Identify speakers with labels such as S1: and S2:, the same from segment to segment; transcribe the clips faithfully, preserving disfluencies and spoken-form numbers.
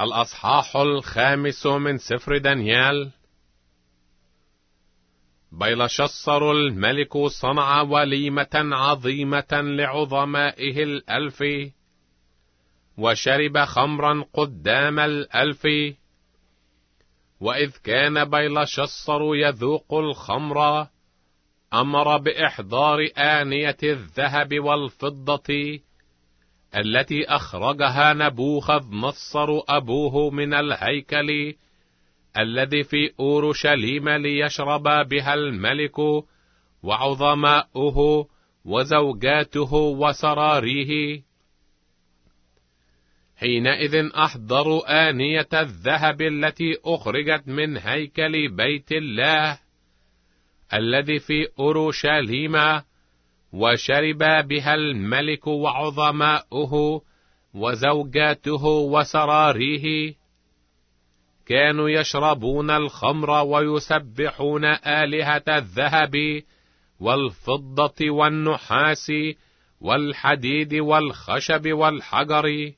S1: الأصحاح الخامس من سفر دانيال. بيلشصر الملك صنع وليمة عظيمة لعظمائه الألف، وشرب خمرا قدام الألف. وإذ كان بيلشصر يذوق الخمر، أمر بإحضار آنية الذهب والفضة التي أخرجها نبوخذ نصر أبوه من الهيكل الذي في أورشليم، ليشرب بها الملك وعظماؤه وزوجاته وسراريه. حينئذ أحضروا آنية الذهب التي أخرجت من هيكل بيت الله الذي في أورشليم، وشرب بها الملك وعظماؤه وزوجاته وسراريه. كانوا يشربون الخمر ويسبحون آلهة الذهب والفضة والنحاس والحديد والخشب والحجر.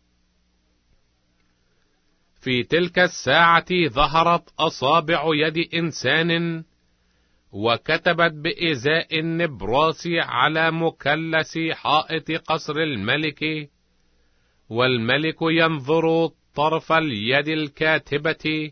S1: في تلك الساعة ظهرت أصابع يد إنسان، وكتبت بإزاء النبراس على مكلس حائط قصر الملك، والملك ينظر طرف اليد الكاتبة.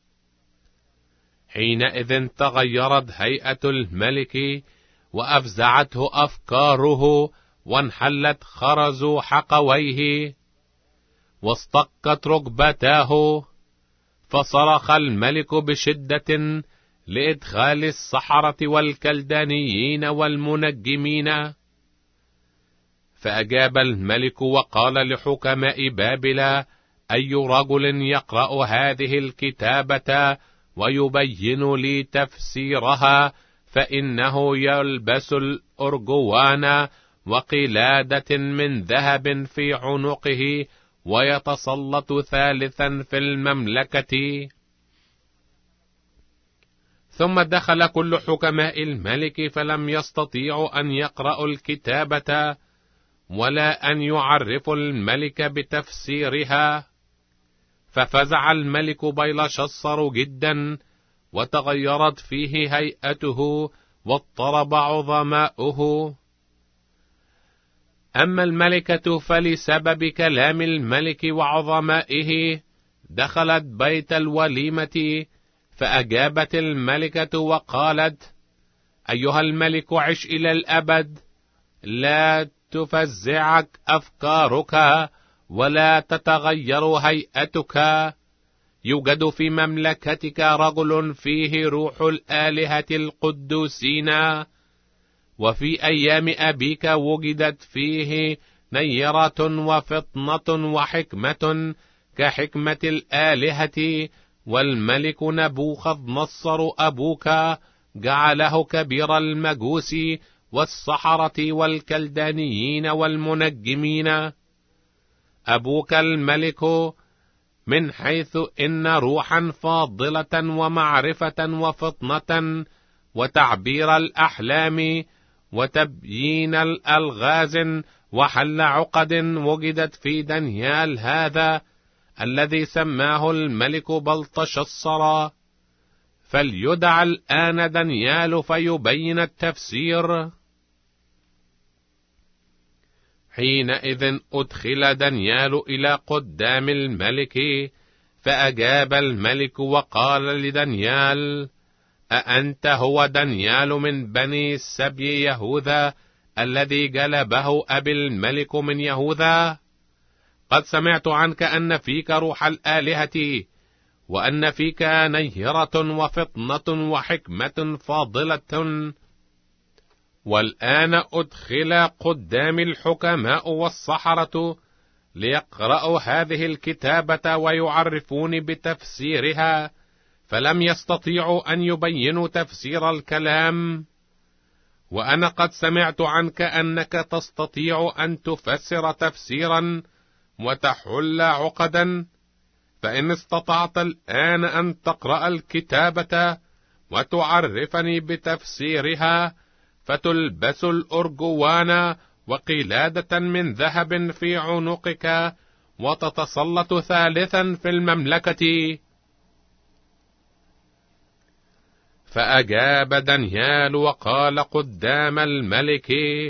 S1: حينئذ تغيرت هيئة الملك، وأفزعته أفكاره، وانحلت خرز حقويه، واصطكت ركبتاه. فصرخ الملك بشدة لإدخال السحرة والكلدانيين والمنجمين. فأجاب الملك وقال لحكماء بابل: أي رجل يقرأ هذه الكتابة ويبين لي تفسيرها، فإنه يلبس الأرجوان وقلادة من ذهب في عنقه، ويتسلط ثالثا في المملكة. ثم دخل كل حكماء الملك، فلم يستطيعوا أن يقرأوا الكتابة ولا أن يعرفوا الملك بتفسيرها. ففزع الملك بيلشصر جدا، وتغيرت فيه هيئته، واضطرب عظماؤه. أما الملكة فلسبب كلام الملك وعظمائه دخلت بيت الوليمة، فأجابت الملكة وقالت: أيها الملك، عش إلى الأبد، لا تفزعك أفكارك ولا تتغير هيئتك. يوجد في مملكتك رجل فيه روح الآلهة القدوسين، وفي أيام أبيك وجدت فيه نيرة وفطنة وحكمة كحكمة الآلهة. والملك نبوخذ نصر أبوك جعله كبير المجوس والسحرة والكلدانيين والمنجمين. أبوك الملك من حيث إن روحا فاضلة ومعرفة وفطنة وتعبير الأحلام وتبيين الألغاز وحل عقد وجدت في دانيال هذا الذي سماه الملك بلتشصر. فليدع الآن دانيال فيبين التفسير. حينئذ أدخل دانيال إلى قدام الملك، فأجاب الملك وقال لدانيال: أأنت هو دانيال من بني سبي يهوذا الذي جلبه أبي الملك من يهوذا؟ قد سمعت عنك أن فيك روح الآلهة، وأن فيك نيرة وفطنة وحكمة فاضلة. والآن أدخل قدام الحكماء والسحرة ليقرأوا هذه الكتابة ويعرفوني بتفسيرها، فلم يستطيعوا أن يبينوا تفسير الكلام. وأنا قد سمعت عنك أنك تستطيع أن تفسر تفسيرا وتحل عقدا، فإن استطعت الآن أن تقرأ الكتابة وتعرفني بتفسيرها، فتلبس الأرجوان وقلادة من ذهب في عنقك، وتتسلط ثالثا في المملكة. فأجاب دانيال وقال قدام الملك: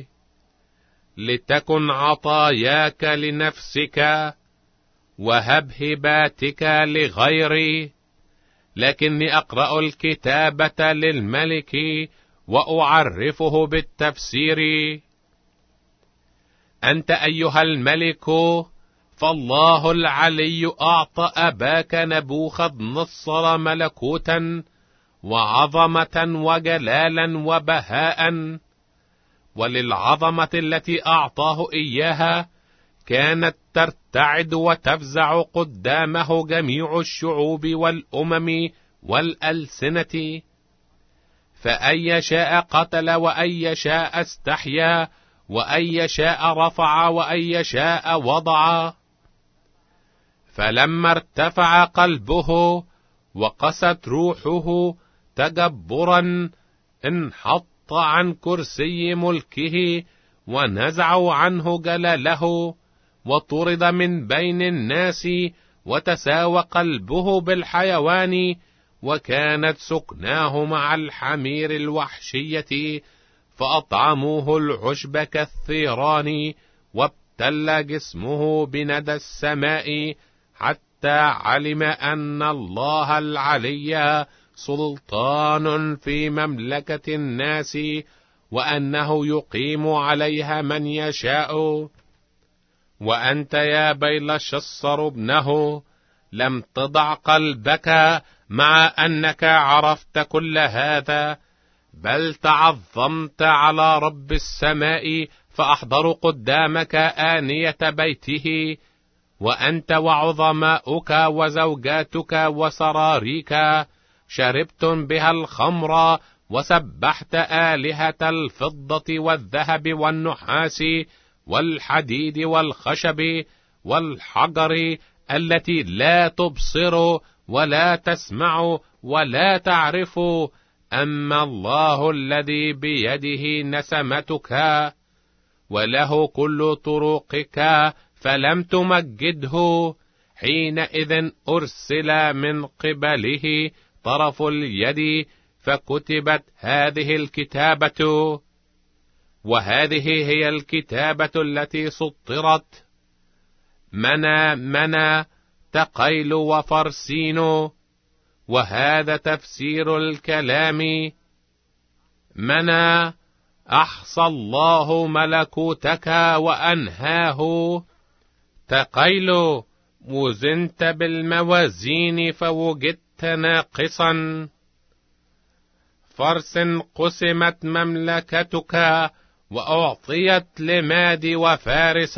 S1: لتكن عطاياك لنفسك وهب هباتك لغيري، لكني أقرأ الكتابة للملك وأعرفه بالتفسير. أنت أيها الملك، فالله العلي أعطى أباك نبوخذ نصر ملكوتا وعظمة وجلالا وبهاء، وللعظمة التي أعطاه إياها كانت ترتعد وتفزع قدامه جميع الشعوب والأمم والألسنة، فأي شاء قتل وأي شاء استحيا وأي شاء رفع وأي شاء وضع. فلما ارتفع قلبه وقست روحه تجبرا انحط عن كرسي ملكه ونزعوا عنه جلاله وطرد من بين الناس، وتساوى قلبه بالحيوان، وكانت سكناه مع الحمير الوحشية، فأطعموه العشب كالثيران، وابتل جسمه بندى السماء، حتى علم أن الله العلي سلطان في مملكة الناس، وأنه يقيم عليها من يشاء. وأنت يا بيلشصر ابنه لم تضع قلبك مع أنك عرفت كل هذا، بل تعظمت على رب السماء، فأحضر قدامك آنية بيته، وأنت وعظماؤك وزوجاتك وسراريك شربتم بها الخمر، وسبحت آلهة الفضة والذهب والنحاس والحديد والخشب والحجر، التي لا تبصر ولا تسمع ولا تعرف، أما الله الذي بيده نسمتك وله كل طرقك فلم تمجده، حينئذ أرسل من قبله طرف اليد، فكتبت هذه الكتابة. وهذه هي الكتابة التي سطرت: منى منى تقيل وفرسين. وهذا تفسير الكلام: منى أحصى الله ملكوتك وأنهاه. تقيل وزنت بالموازين فوجدت ناقصا. فرس قسمت مملكتك وأعطيت لماد وفارس.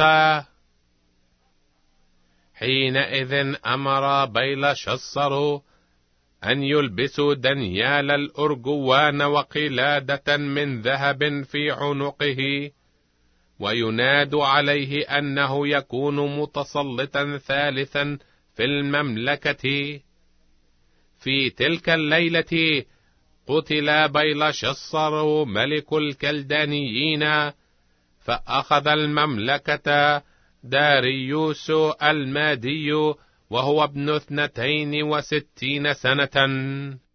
S1: حينئذ أمر بيلشصر أن يلبسوا دانيال الأرجوان وقلادة من ذهب في عنقه، ويناد عليه أنه يكون متسلطا ثالثا في المملكة. في تلك الليلة قتل بيلشصر ملك الكلدانيين، فأخذ المملكة داريوس المادي وهو ابن اثنتين وستين سنة.